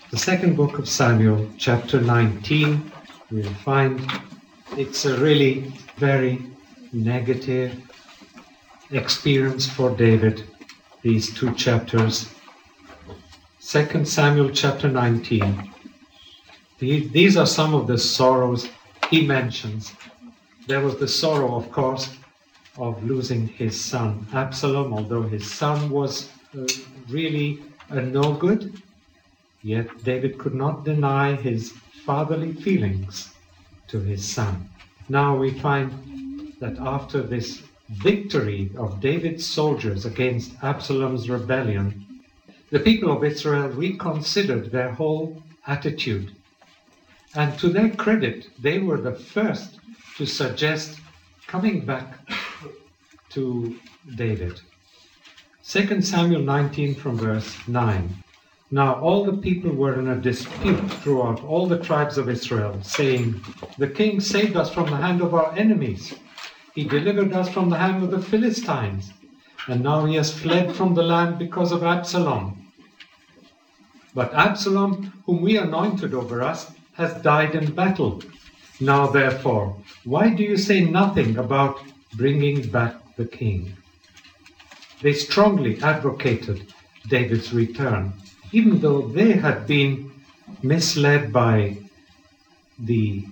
The second book of Samuel, chapter 19, we'll find it's a really very negative experience for David, these two chapters. 2 Samuel chapter 19. These are some of the sorrows he mentions. There was the sorrow, of course, of losing his son Absalom, although his son was really no good. Yet David could not deny his fatherly feelings to his son. Now we find that after this victory of David's soldiers against Absalom's rebellion, the people of Israel reconsidered their whole attitude. And to their credit, they were the first to suggest coming back to David. 2 Samuel 19 from verse 9. Now all the people were in a dispute throughout all the tribes of Israel, saying, "The king saved us from the hand of our enemies. He delivered us from the hand of the Philistines, and now he has fled from the land because of Absalom. But Absalom, whom we anointed over us, has died in battle. Now therefore, why do you say nothing about bringing back the king?" They strongly advocated David's return, even though they had been misled by the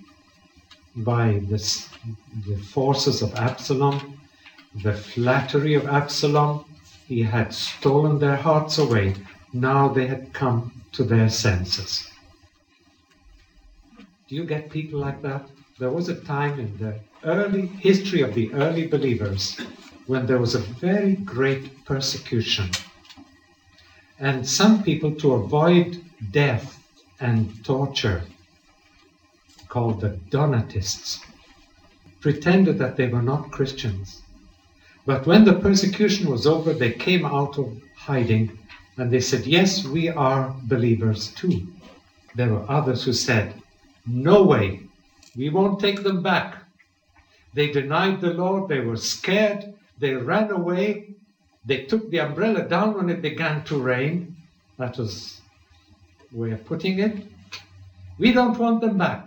forces of Absalom, the flattery of Absalom. He had stolen their hearts away. Now they had come to their senses. Do you get people like that? There was a time in the early history of the early believers when there was a very great persecution. And some people, to avoid death and torture, called the Donatists, pretended that they were not Christians. But when the persecution was over, they came out of hiding and they said, "Yes, we are believers too." There were others who said, "No way, we won't take them back." They denied the Lord, they were scared, they ran away. They took the umbrella down when it began to rain. That was a way of putting it. We don't want them back.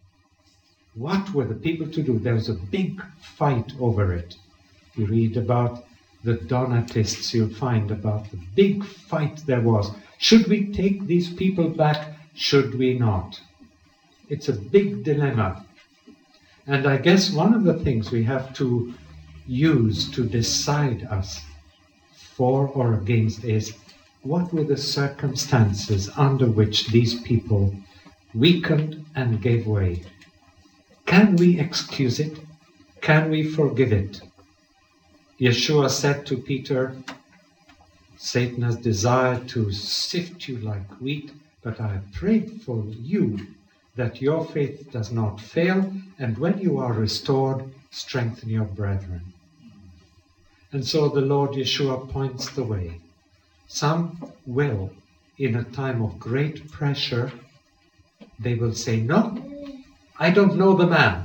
What were the people to do? There was a big fight over it. You read about the Donatists, you'll find about the big fight there was. Should we take these people back? Should we not? It's a big dilemma. And I guess one of the things we have to use to decide us for or against is, what were the circumstances under which these people weakened and gave way? Can we excuse it? Can we forgive it? Yeshua said to Peter, "Satan has desired to sift you like wheat, but I have prayed for you that your faith does not fail, and when you are restored, strengthen your brethren." And so the Lord Yeshua points the way. Some will, in a time of great pressure, they will say, "No, I don't know the man."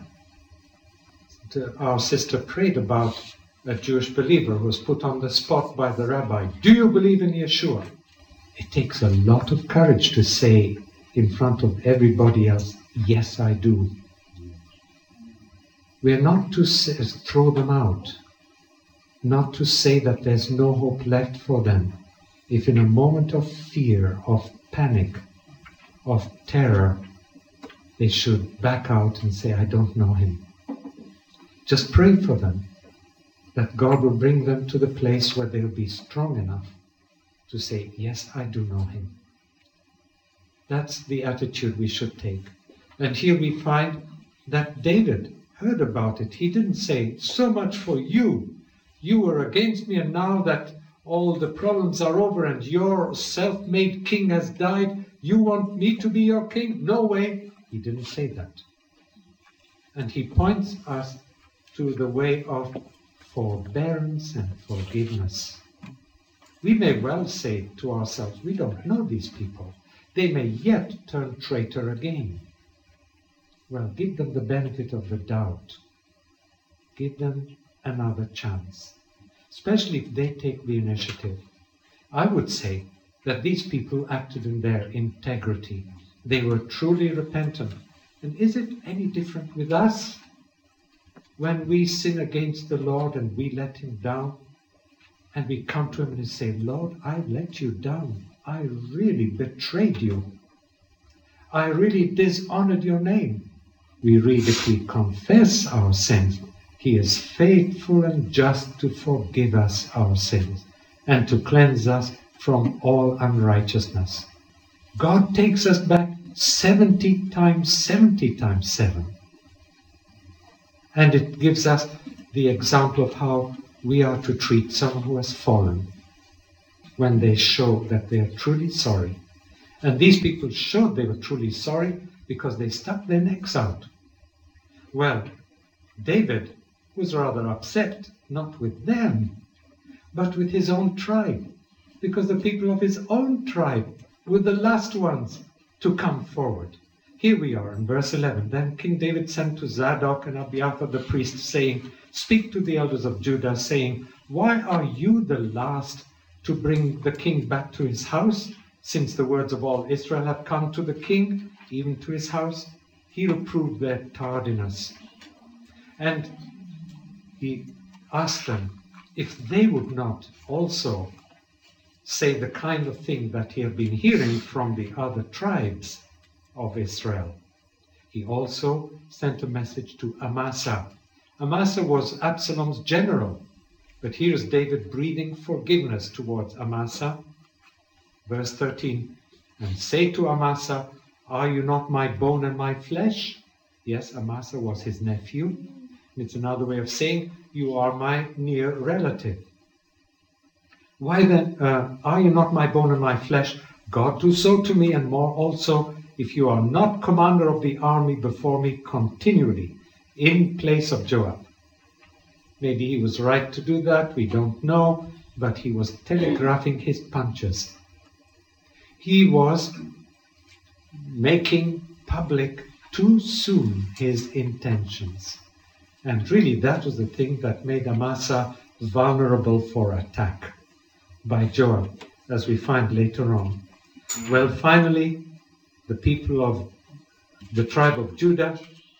Our sister prayed about a Jewish believer who was put on the spot by the rabbi. "Do you believe in Yeshua?" It takes a lot of courage to say in front of everybody else, "Yes, I do." We're not to throw them out. Not to say that there's no hope left for them. If in a moment of fear, of panic, of terror, they should back out and say, "I don't know him." Just pray for them, that God will bring them to the place where they'll be strong enough to say, "Yes, I do know him." That's the attitude we should take. And here we find that David heard about it. He didn't say, "So much for you. You were against me, and now that all the problems are over and your self-made king has died, you want me to be your king? No way." He didn't say that. And he points us to the way of forbearance and forgiveness. We may well say to ourselves, "We don't know these people. They may yet turn traitor again." Well, give them the benefit of the doubt. Give them another chance, especially if they take the initiative. I would say that these people acted in their integrity. They were truly repentant. And is it any different with us? When we sin against the Lord and we let him down, and we come to him and say, Lord, I let you down. I really betrayed you. I really dishonored your name. We read, if we confess our sins, he is faithful and just to forgive us our sins and to cleanse us from all unrighteousness. God takes us back 70 times 7. And it gives us the example of how we are to treat someone who has fallen when they show that they are truly sorry. And these people showed they were truly sorry because they stuck their necks out. Well, David was rather upset, not with them, but with his own tribe, because the people of his own tribe were the last ones to come forward. Here we are in verse 11. Then King David sent to Zadok and Abiathar the priest, saying, Speak to the elders of Judah, saying, Why are you the last to bring the king back to his house, since the words of all Israel have come to the king, even to his house? He reproved their tardiness. And he asked them if they would not also say the kind of thing that he had been hearing from the other tribes of Israel. He also sent a message to Amasa. Amasa was Absalom's general, but here is David breathing forgiveness towards Amasa. Verse 13, and say to Amasa, Are you not my bone and my flesh? Yes, Amasa was his nephew. It's another way of saying, you are my near relative. Why then, are you not my bone and my flesh? God do so to me and more also, if you are not commander of the army before me continually, in place of Joab. Maybe he was right to do that, we don't know, but he was telegraphing his punches. He was making public too soon his intentions. And really that was the thing that made Amasa vulnerable for attack by Joab, as we find later on. Well, finally, the people of the tribe of Judah,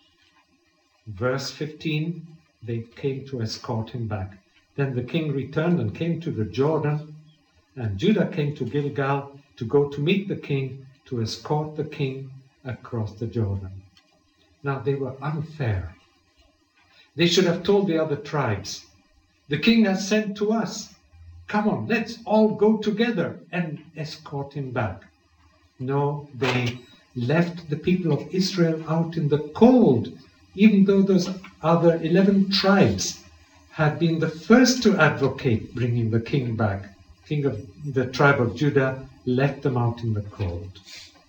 verse 15, they came to escort him back. Then the king returned and came to the Jordan, and Judah came to Gilgal to go to meet the king, to escort the king across the Jordan. Now, they were unfair. They should have told the other tribes, the king has sent to us. Come on, let's all go together and escort him back. No, they left the people of Israel out in the cold, even though those other 11 tribes had been the first to advocate bringing the king back. King of the tribe of Judah left them out in the cold.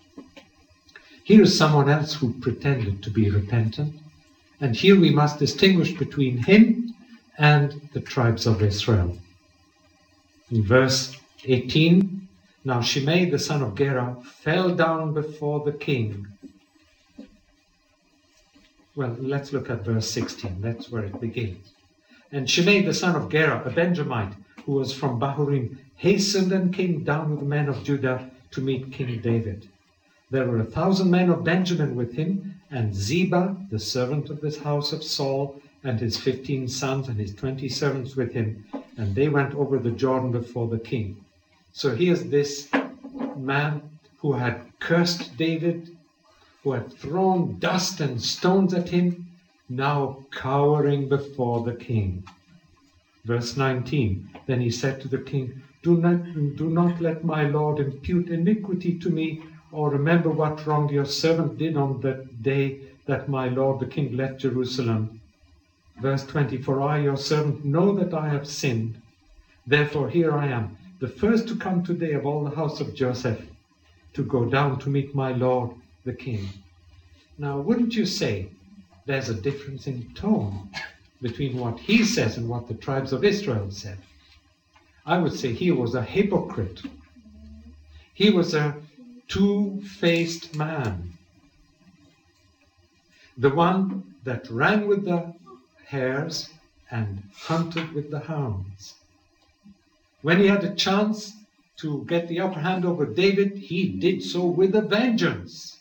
Here is someone else who pretended to be repentant, and here we must distinguish between him and the tribes of Israel. In verse 18, now Shimei the son of Gera fell down before the king. Well, let's look at verse 16. That's where it begins. And Shimei the son of Gera, a Benjamite, who was from Bahurim, hastened and came down with the men of Judah to meet King David. There were 1,000 men of Benjamin with him, and Ziba, the servant of this house of Saul, and his 15 sons and his 20 servants with him, and they went over the Jordan before the king. So here's this man who had cursed David, who had thrown dust and stones at him, now cowering before the king. Verse 19, then he said to the king, Do not let my lord impute iniquity to me, or remember what wrong your servant did on that day that my lord the king left Jerusalem. Verse 20, for I, your servant, know that I have sinned. Therefore here I am, the first to come today of all the house of Joseph, to go down to meet my lord the king. Now, wouldn't you say there's a difference in tone between what he says and what the tribes of Israel said? I would say he was a hypocrite. He was a two-faced man. The one that ran with the hares and hunted with the hounds. When he had a chance, to get the upper hand over David, he did so with a vengeance.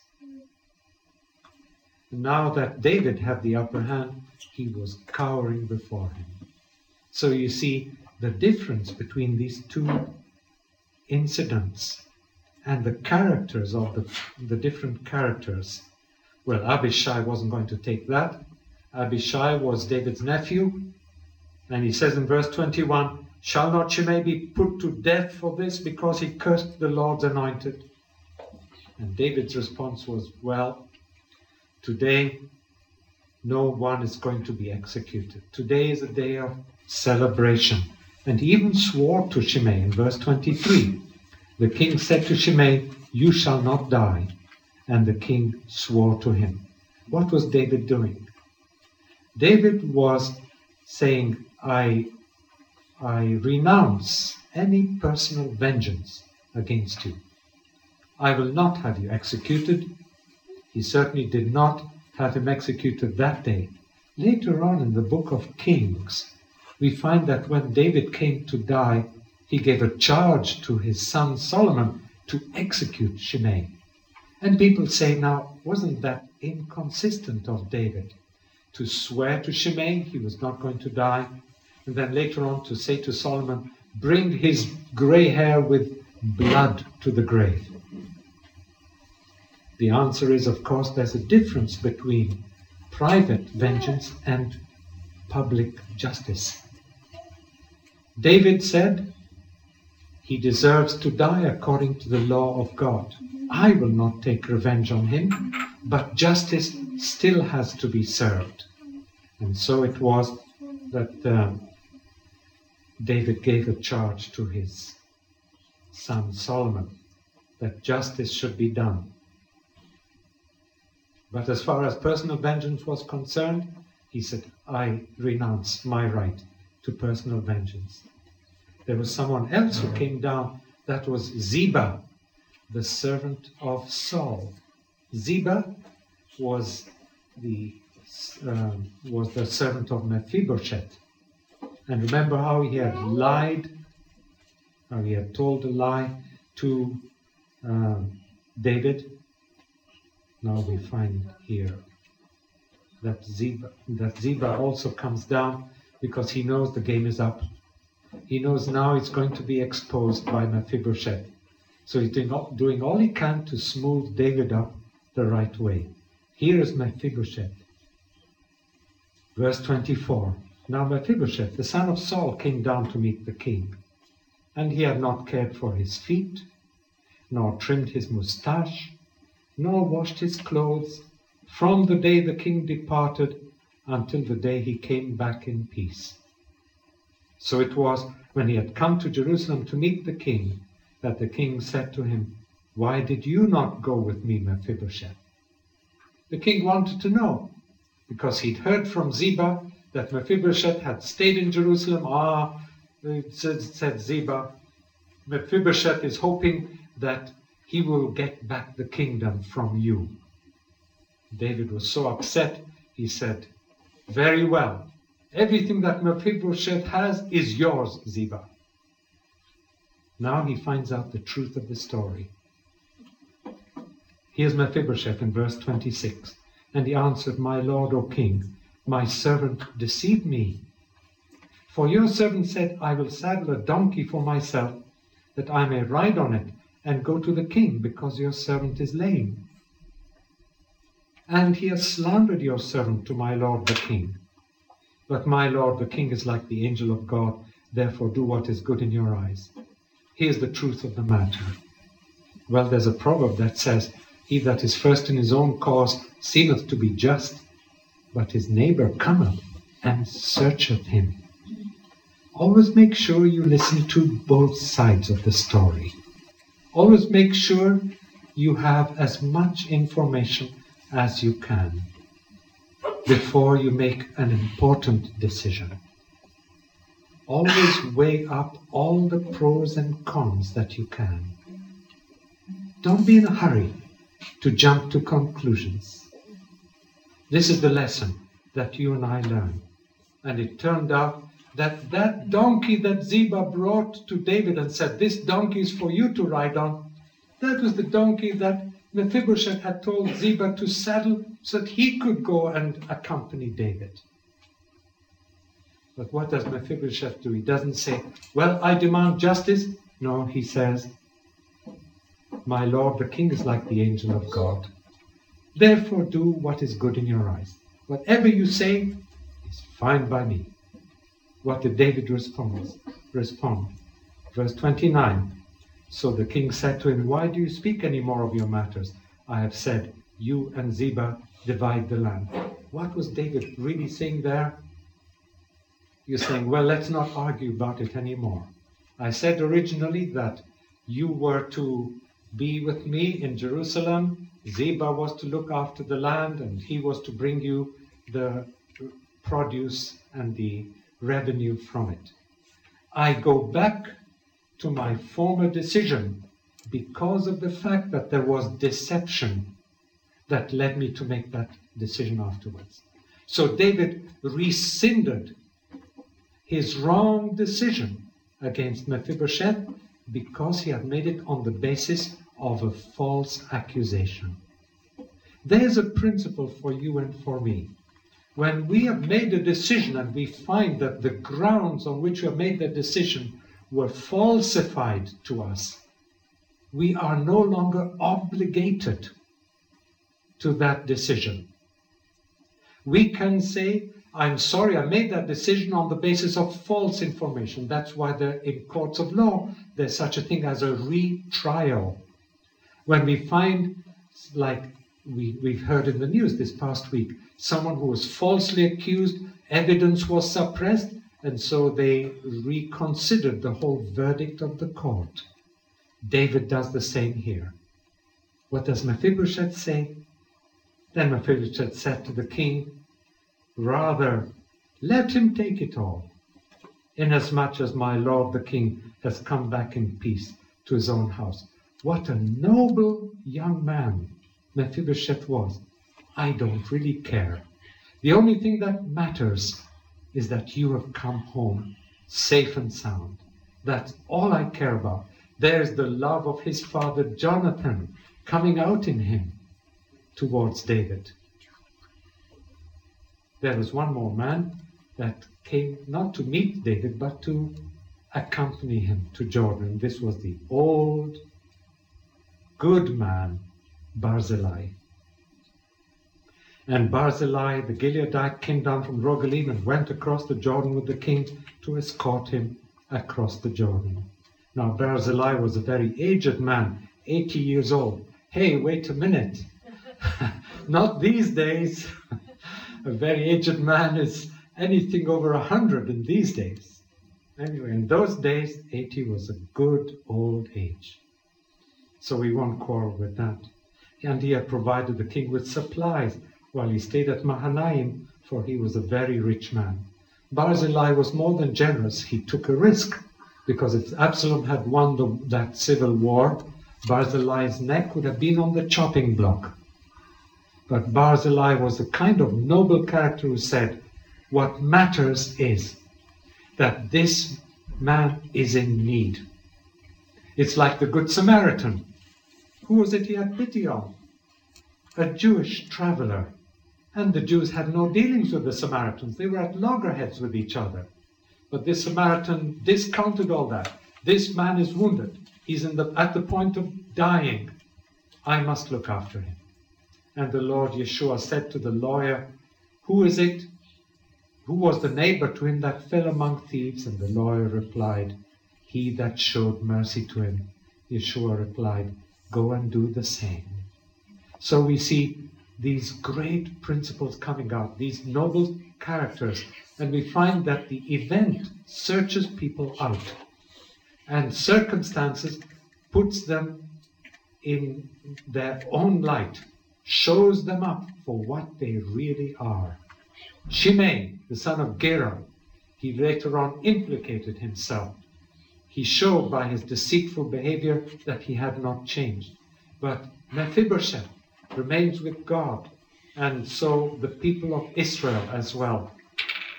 Now that David had the upper hand, he was cowering before him. So you see the difference between these two incidents and the characters of the different characters. Well, Abishai wasn't going to take that. Abishai was David's nephew. And he says in verse 21, "Shall not Shimei be put to death for this, because he cursed the Lord's anointed?" And David's response was, "Well, today no one is going to be executed. Today is a day of celebration." And he even swore to Shimei in verse 23. The king said to Shimei, "You shall not die." And the king swore to him. What was David doing? David was saying, I renounce any personal vengeance against you. I will not have you executed. He certainly did not have him executed that day. Later on in the book of Kings, we find that when David came to die, he gave a charge to his son Solomon to execute Shimei. And people say, now, wasn't that inconsistent of David to swear to Shimei he was not going to die, and then later on to say to Solomon, bring his grey hair with blood to the grave? The answer is, of course, there's a difference between private vengeance and public justice. David said he deserves to die according to the law of God. I will not take revenge on him, but justice still has to be served. And so it was that David gave a charge to his son Solomon that justice should be done. But as far as personal vengeance was concerned, he said, I renounce my right to personal vengeance. There was someone else who came down, that was Ziba, the servant of Saul. Ziba was the servant of Mephibosheth. And remember how he had lied, how he had told a lie to David. Now we find here that Ziba also comes down because he knows the game is up. He knows now it's going to be exposed by Mephibosheth. So he's doing all he can to smooth David up the right way. Here is Mephibosheth. Verse 24. Now Mephibosheth, the son of Saul, came down to meet the king. And he had not cared for his feet, nor trimmed his moustache, nor washed his clothes, from the day the king departed until the day he came back in peace. So it was when he had come to Jerusalem to meet the king, that the king said to him, why did you not go with me, Mephibosheth? The king wanted to know, because he'd heard from Ziba that Mephibosheth had stayed in Jerusalem. Said Ziba, Mephibosheth is hoping that he will get back the kingdom from you. David was so upset, he said, very well, everything that Mephibosheth has is yours, Ziba. Now he finds out the truth of the story. Here's Mephibosheth in verse 26. And he answered, my lord, O king, my servant deceived me. For your servant said, I will saddle a donkey for myself, that I may ride on it and go to the king, because your servant is lame. And he has slandered your servant to my lord the king. But my lord the king is like the angel of God, therefore do what is good in your eyes. Here's the truth of the matter. Well, there's a proverb that says, he that is first in his own cause seemeth to be just, but his neighbor cometh and searcheth him. Always make sure you listen to both sides of the story. Always make sure you have as much information as you can before you make an important decision. Always weigh up all the pros and cons that you can. Don't be in a hurry to jump to conclusions. This is the lesson that you and I learned. And it turned out that donkey that Ziba brought to David and said, this donkey is for you to ride on, that was the donkey that Mephibosheth had told Ziba to saddle so that he could go and accompany David. But what does Mephibosheth do? He doesn't say, well, I demand justice. No, he says, my lord, the king is like the angel of God. Therefore do what is good in your eyes. Whatever you say is fine by me. What did David respond? Verse 29. So the king said to him, why do you speak any more of your matters? I have said, you and Ziba divide the land. What was David really saying there? You're saying, well, let's not argue about it anymore. I said originally that you were to be with me in Jerusalem. Ziba was to look after the land, and he was to bring you the produce and the revenue from it. I go back to my former decision because of the fact that there was deception that led me to make that decision afterwards. So David rescinded his wrong decision against Mephibosheth because he had made it on the basis of a false accusation. There's a principle for you and for me. When we have made a decision and we find that the grounds on which we have made the decision were falsified to us, we are no longer obligated to that decision. We can say, I'm sorry, I made that decision on the basis of false information. That's why in courts of law, there's such a thing as a retrial. When we find, like we've heard in the news this past week, someone who was falsely accused, evidence was suppressed, and so they reconsidered the whole verdict of the court. David does the same here. What does Mephibosheth say? Then Mephibosheth said to the king, rather, let him take it all, inasmuch as my lord the king has come back in peace to his own house. What a noble young man Mephibosheth was. I don't really care. The only thing that matters is that you have come home safe and sound. That's all I care about. There's the love of his father Jonathan coming out in him towards David. There was one more man that came not to meet David, but to accompany him to Jordan. This was the old, good man, Barzillai. And Barzillai, the Gileadite, came down from Rogelim and went across the Jordan with the king to escort him across the Jordan. Now Barzillai was a very aged man, 80 years old. Hey, wait a minute. Not these days. A very aged man is anything over 100 in these days. Anyway, in those days, 80 was a good old age. So we won't quarrel with that. And he had provided the king with supplies while he stayed at Mahanaim, for he was a very rich man. Barzillai was more than generous. He took a risk, because if Absalom had won that civil war, Barzillai's neck would have been on the chopping block. But Barzillai was the kind of noble character who said, what matters is that this man is in need. It's like the Good Samaritan. Who was it he had pity on? A Jewish traveler. And the Jews had no dealings with the Samaritans. They were at loggerheads with each other. But this Samaritan discounted all that. This man is wounded. He's at the point of dying. I must look after him. And the Lord Yeshua said to the lawyer, who is it? Who was the neighbor to him that fell among thieves? And the lawyer replied, he that showed mercy to him. Yeshua replied, go and do the same. So we see these great principles coming out, these noble characters, and we find that the event searches people out, and circumstances puts them in their own light, shows them up for what they really are. Shimei, the son of Gera, he later on implicated himself. He showed by his deceitful behavior that he had not changed. But Mephibosheth remains with God, and so the people of Israel as well.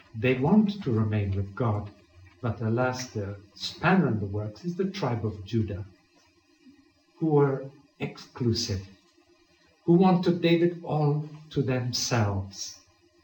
They want to remain with God, but alas, the spanner in the works is the tribe of Judah, who were exclusive, who wanted David all to themselves.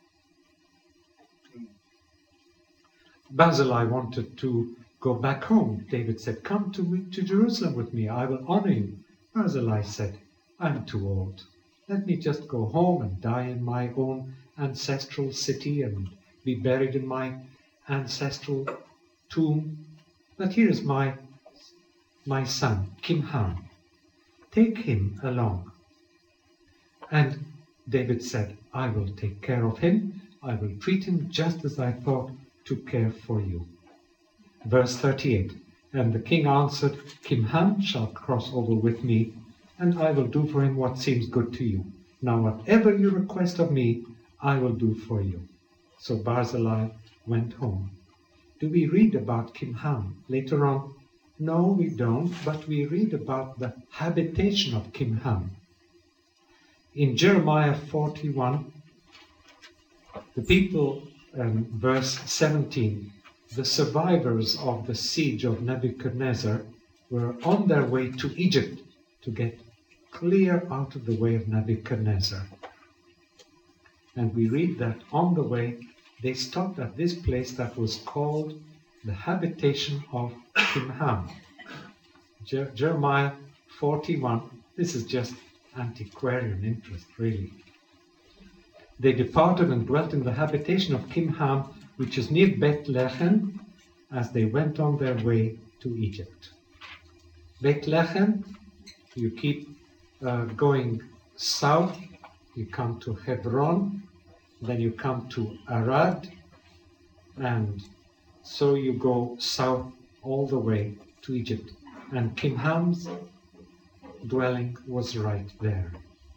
Barzillai wanted to go back home. David said, "Come to Jerusalem with me, I will honor you." Barzillai said, "I'm too old. Let me just go home and die in my own ancestral city and be buried in my ancestral tomb. But here is my son, Kimham. Take him along." And David said, "I will take care of him. I will treat him just as I thought to care for you." Verse 38, "And the king answered, Kimham shall cross over with me, and I will do for him what seems good to you. Now whatever you request of me, I will do for you." So Barzillai went home. Do we read about Kimham later on? No, we don't, but we read about the habitation of Kimham. In Jeremiah 41, the people, verse 17, the survivors of the siege of Nebuchadnezzar were on their way to Egypt to get clear out of the way of Nebuchadnezzar. And we read that on the way, they stopped at this place that was called the habitation of Kimham. Jeremiah 41, this is just antiquarian interest, really. They departed and dwelt in the habitation of Kimham, which is near Bethlehem, as they went on their way to Egypt. Bethlehem, you keep going south, you come to Hebron, then you come to Arad, and so you go south all the way to Egypt. And Kimham's dwelling was right there.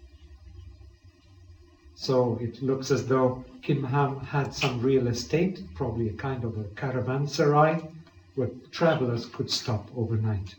So it looks as though Kimham had some real estate, probably a kind of a caravanserai, where travelers could stop overnight.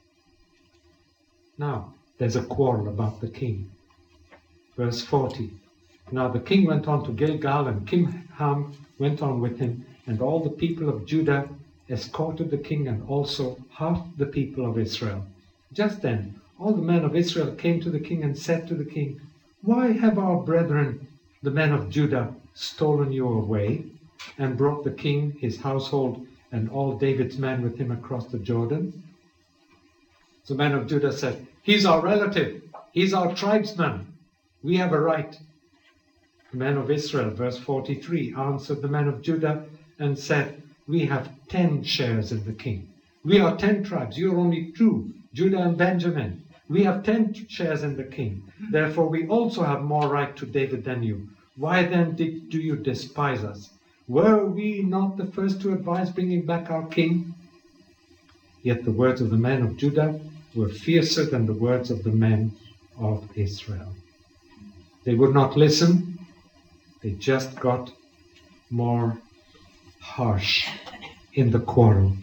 Now, there's a quarrel about the king. Verse 40. Now the king went on to Gilgal, and Kimham went on with him, and all the people of Judah escorted the king, and also half the people of Israel. Just then, all the men of Israel came to the king and said to the king, "Why have our brethren, the men of Judah, stolen you away and brought the king, his household, and all David's men with him across the Jordan?" The men of Judah said, "He's our relative. He's our tribesman. We have a right." The men of Israel, verse 43, answered the men of Judah and said, "We have 10 shares in the king. We are 10 tribes. You are only 2, Judah and Benjamin. We have 10 shares in the king. Therefore we also have more right to David than you. Why then do you despise us? Were we not the first to advise bringing back our king?" Yet the words of the men of Judah were fiercer than the words of the men of Israel. They would not listen. They just got more harsh in the quarrel.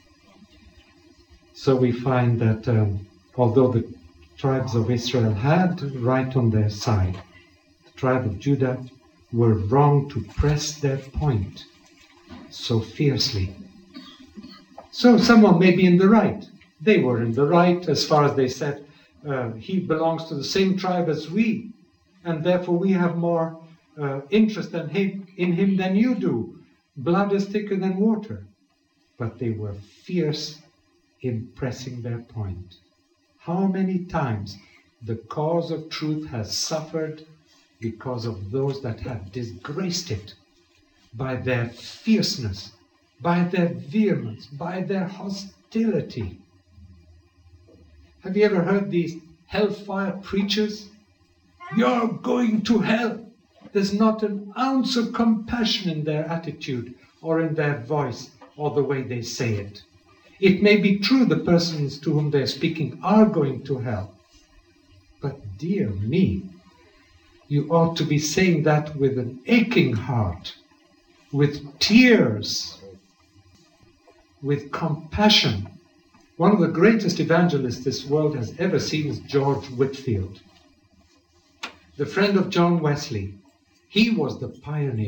So we find that although the tribes of Israel had right on their side, the tribe of Judah were wrong to press their point so fiercely. So someone may be in the right. They were in the right as far as they said, he belongs to the same tribe as we, and therefore we have more interest in him than you do. Blood is thicker than water. But they were fierce in pressing their point. How many times the cause of truth has suffered because of those that have disgraced it by their fierceness, by their vehemence, by their hostility. Have you ever heard these hellfire preachers? "You're going to hell." There's not an ounce of compassion in their attitude or in their voice or the way they say it. It may be true the persons to whom they're speaking are going to hell. But dear me, you ought to be saying that with an aching heart, with tears, with compassion. One of the greatest evangelists this world has ever seen is George Whitefield, the friend of John Wesley. He was the pioneer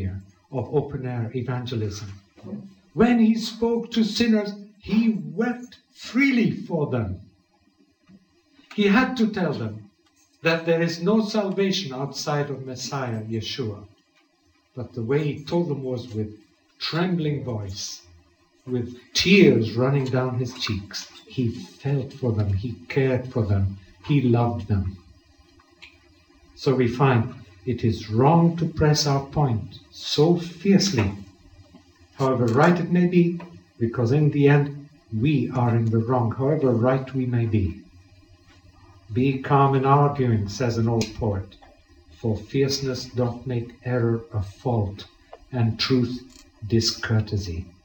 of open-air evangelism. When he spoke to sinners, he wept freely for them. He had to tell them that there is no salvation outside of Messiah, Yeshua. But the way he told them was with trembling voice, with tears running down his cheeks. He felt for them, he cared for them, he loved them. So we find it is wrong to press our point so fiercely, however right it may be, because in the end we are in the wrong, however right we may be. Be calm in arguing, says an old poet, for fierceness doth make error a fault, and truth discourtesy.